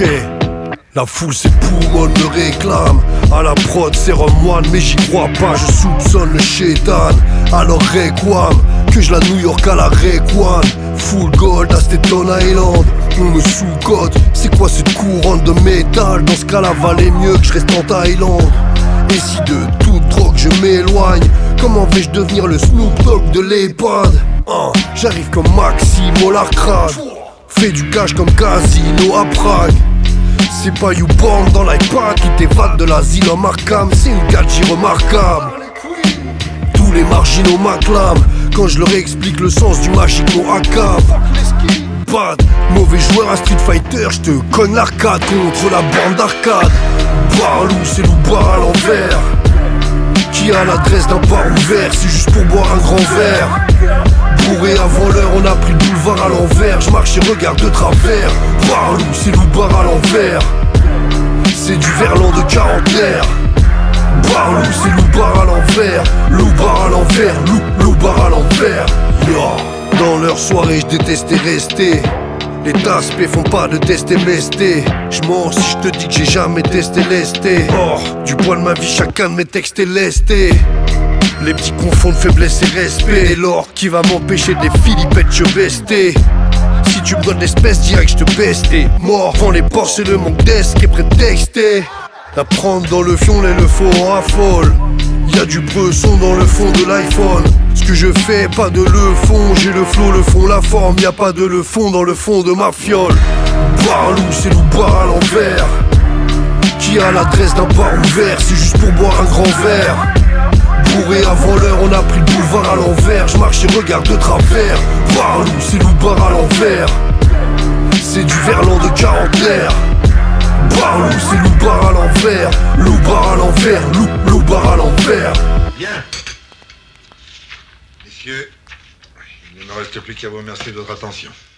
Ok, la foule ses poumons me réclame. À la prod c'est moine mais j'y crois pas. Je soupçonne le chétan. Alors Requam, que je la New York à la Requan. Full gold à Staten Island. On me sous-cote, c'est quoi cette couronne de métal? Dans ce cas là valait mieux que je reste en Thaïlande. Et si de toute drogue je m'éloigne, comment vais-je devenir le Snoop Dogg de l'EHPAD? J'arrive comme Maxime au Larcrade. Fais du cash comme Casino à Prague. C'est pas YouPorn dans l'iPad qui t'évade de l'asile en Markham. C'est une gadget remarquable. Tous les marginaux m'acclament quand je leur explique le sens du magique mot ACAB. Bad, mauvais joueur à Street Fighter, je te cogne l'arcade contre la borne d'arcade. Barlou, c'est loup-bar à l'envers. Qui a l'adresse d'un bar ouvert, c'est juste pour boire un grand verre. Bourré avant l'heure, on a pris le boulevard à l'envers. Je marche et regarde de travers. Barlou, c'est loup-bar à l'envers. C'est du verlan de quarantaire. Barlou, c'est loup-bar à l'envers. Loup-bar à l'envers, loup-bar à l'envers. Dans leur soirée, je détestais rester. Les taspés font pas de test MST. J'mens si je te dis que j'ai jamais testé lesté. Du poil de ma vie, chacun de mes textes est lesté. Les petits confondent faiblesse et respect. Dès lors, qui va m'empêcher de les Philippettes, je bestais. Si tu me donnes l'espèce, direct je te baisse. T'es mort, vend les porcs, c'est le manque d'est qui est prétexté. La prendre dans le fion, les le faux en affole. Y'a du bresson dans le fond de l'iPhone. Ce que je fais, pas de le fond. J'ai le flow, le fond, la forme. Y'a pas de le fond dans le fond de ma fiole. Barlou, c'est loup-bar à l'envers. Qui a l'adresse d'un bar ouvert, c'est juste pour boire un grand verre. Bourré avant l'heure, on a pris le boulevard à l'envers. Je marche et regarde de travers. Barlou, c'est loup-bar à l'envers. C'est du verlan de quarantaire. Barlou, c'est loup-bar à l'envers. Loup-bar à l'envers, loup-bar à l'envers. Bien. Messieurs, il ne me reste plus qu'à vous remercier de votre attention.